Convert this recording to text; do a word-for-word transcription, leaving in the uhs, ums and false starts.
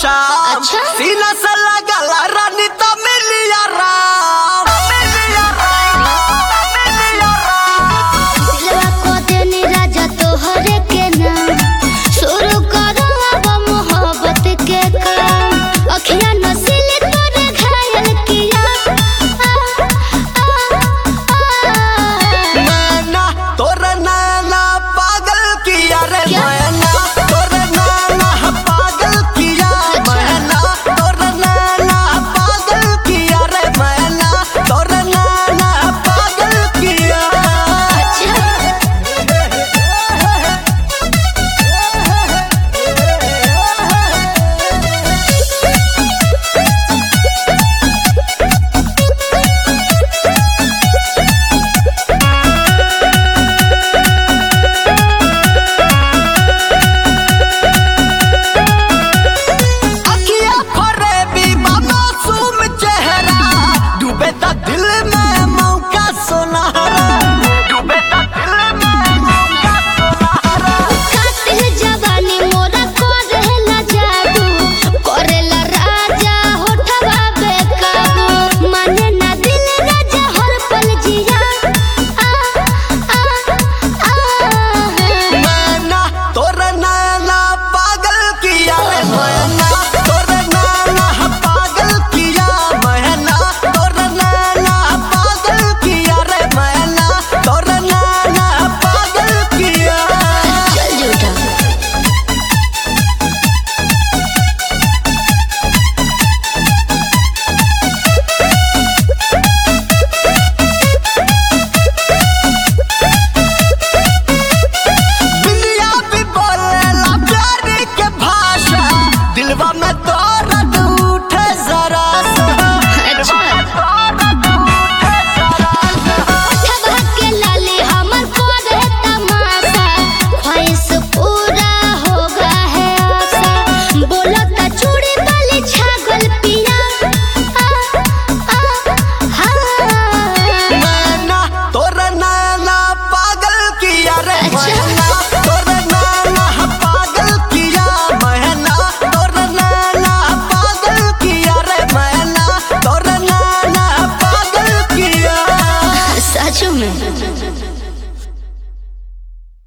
शाम। अच्छा? सीना से लगला रानी तो मिलिया राम। मिलिया राम, मिलिया राम। दिलवा को देनी राजा तोहरे के नाम, शुरू करो अब मोहब्बत के काम। अखियाँ नसीली तोरे घायल किया, आ, आ, आ। मैना तोर नैना पागल किया रे क्या? मैना तोर नैना पागल किया। मैना तोर नैना पागल किया रे मैना तोर नैना पागल किया। अच्छा अखियाँ फरेबी बा मासूम चेहरा, डूबे ता दिल में मौका सुनहरा। डूबे ता दिल में मौका सुनहरा। कातिल जवानी मोरा करेला जादू, करेला राजा होठवा बेकाबू। माने ना दिल राजा हर पल जिया, आ, आ, आ। मैना तोर नैना पागल किया रे मैना तोर नैना पागल किया। मैना तोर नैना पागल किया रे मैना तोर नैना पागल किया। चल झूठा बिल्लिया भी बोलेला प्यार के भाषा, दिलवा में दर्द उठे जरा सा। अच्छा दर्द उठे जरा सा। ओठवा के लाली हमर करे तमाशा, ख्वाहिश पूरा होगा है आशा। बोलता चूड़ी वाली छागल पिया, आ, आ, हाँ। मैना तोर नैना पागल किया रे अच्छा। मैना तोर नैना पागल किया। मैना तोर नैना पागल किया रे मैना तोर नैना पागल किया। सच में